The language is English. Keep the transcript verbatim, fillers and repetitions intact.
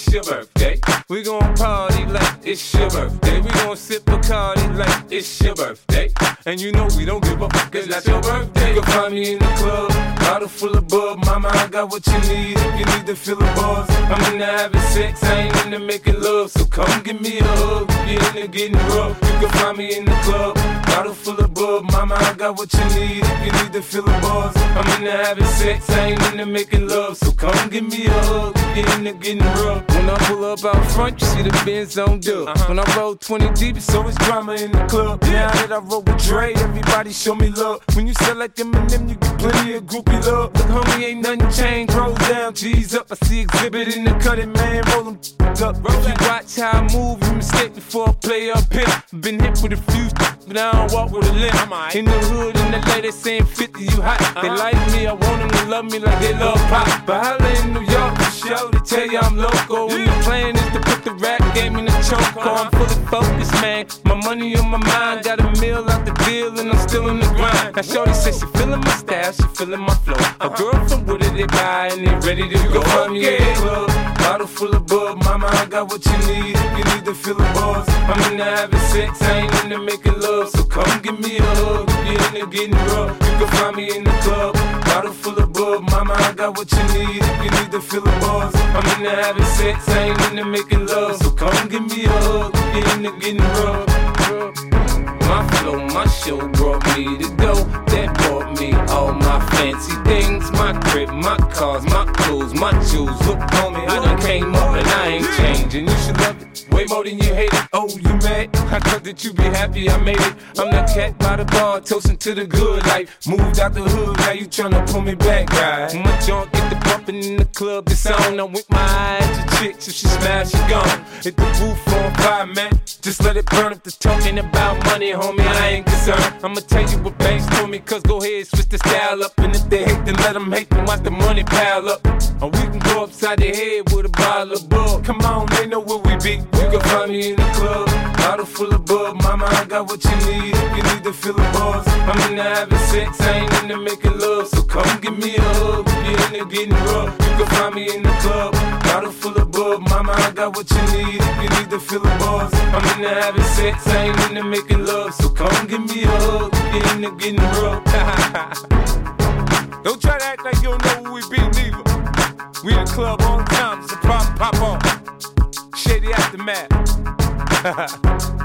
it's your birthday. We gon' party like it's your birthday. We gon' sip Bacardi like it's your birthday. And you know we don't give a fuck, cause that's your birthday. You can find me in the club, bottle full of bub. Mama, I got what you need if you need to feel the buzz. I'm into having sex, I ain't into making love. So come give me a hug if you're into getting rough. You can find me in the club, bottle full of bub. Mama, I got what you need if you need to feel the buzz. I'm into having sex, I ain't into making love. So come give me a hug if you're into getting rough. When I pull up out front, you see the Benz on dub. Uh-huh. When I roll twenty deep, it's always drama in the club. Now that I roll with Dre, everybody show me love. When you sell like Eminem, you get plenty of groupie love. Look, homie, ain't nothing changed. Roll down, G's up. I see exhibit in the cutting, man. Roll them up. If you watch how I move, you mistake before I play up here. Been hit with a few, but I don't walk with a limp. In the hood, in the lady saying fifty, you hot. They like me, I want them to love me like they love pop. But holla in New York, for sure, they tell you I'm local. When the plan is to put the rap game in the choke. I'm fully focused, man. My money on my mind, got a meal out the deal, and I'm still in the grind. Now shorty says she feeling my style, she feeling my flow. A girl from Wooded, they buy and they ready to go. Find me in the club, bottle full of bub. Mama, I got what you need if you need to feel the buzz. I'm into having sex, I ain't into making love. So come give me a hug if you're into getting rough. You can find me in the club, bottle full of bub. Mama, I got what you need if you need to feel the buzz. I'm into having sex, I ain't into making love. So come give me a hug if you're into getting rough. My flow, my show brought me to go. That brought me all my fancy things. My crib, my cars, my clothes, my shoes. Look, homie, I done came up and I ain't changing. You should love it way more than you hate it. Oh, you mad? I thought that you be happy I made it. I'm that cat by the bar, toasting to the good life. Moved out the hood, now you tryna pull me back, guy. My junk get the bumping in the club, it's on. I'm with my eyes to chicks, if she smash, she gone. Hit the roof on fire, man. Just let it burn if the talking about money, homie, I ain't concerned. I'ma tell you what banks told me, cause go ahead, switch the style up. And if they hate, then let them hate, then watch the money pile up. Or we can go upside the head with a bottle of bug. Come on, they know where we be. You can find me in the club, bottle full of bub. Mama, I got what you need if you need to feel the buzz. I'm into having sex, I ain't into making love. So come give me a hug if you're into getting rough. You can find me in the club, bottle full of bub. Mama, I got what you need if you need to feel the buzz. I'm into having sex, I ain't into making love. So come give me a hug if you're into getting rough. Don't try to act like you don't know who we be, neither. We in the club all the time, it's a problem, pop on. Shady Aftermath.